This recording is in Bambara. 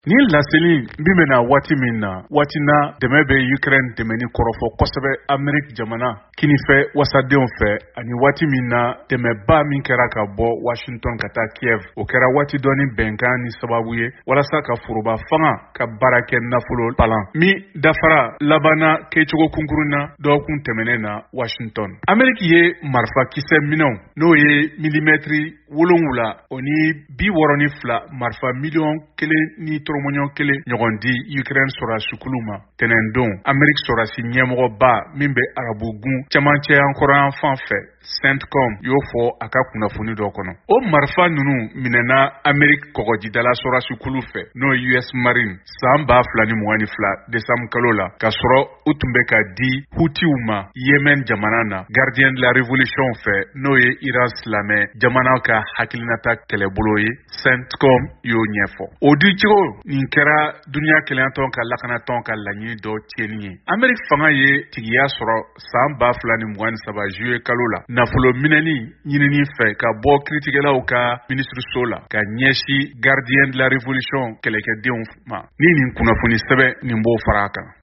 Ni laseli bimena wati min na wati na dɛmɛ bɛ Ukraine dɛmɛni kɔrɔfɔ kosɛbɛ Amerique jamana kini fɛ wasadenw fɛ ani wati min na dɛmɛba min kɛra ka bɔ Washington ka taa Kiev o kɛra wati dɔni bɛnkan ni sababu ye walasa ka foroba fanga ka baara kɛ nafolo palan mi dafara labana kɛcogo kunkurun na dɔgɔkun tɛmɛnen na Washington. Amerique ye marifa kisɛ minɛw n'o ye milimètre 7 o ni 62 marifa miliyɔn 1 ni tɔrɔmɔɲɔn 1 ɲɔgɔn di Ukraine sɔrasi kulu ma tɛnɛn don. Amerique sɔrasi ɲɛmɔgɔba min bɛ arabu gun cɛmancɛ yankɔrɔyan fan fɛ CENTCOM y'o fɔ a ka kunnafoni dɔ kɔnɔ. O marifa nunu minɛna Amerique kɔgɔjidala sɔrasi kulu fɛ n'o ye US Marine san 2022 décembre kalo la ka sɔrɔ u tun bɛ ka di Hutiw ma Yemen jamana na Gardien de la Révolution fɛ n'o ye Iran silamɛ jamana ka hakilinata kɛlɛbolo ye CENTCOM y'o ɲɛfɔ. O dicogo nin kɛra duniya kɛlɛyatɔn ka lakanatɔn ka laɲini dɔ tiɲɛni ye. Amerique fanga ye tigiya sɔrɔ san 2023 juillet kalo la nafolo minɛni ɲinini fɛ ka bɔ kiritigɛlaw ka ministre la ka ɲɛsi Gardien de la Révolution kɛlɛkɛdenw ma. Ni nin kunnafoni sɛbɛn nin b'o fara kan.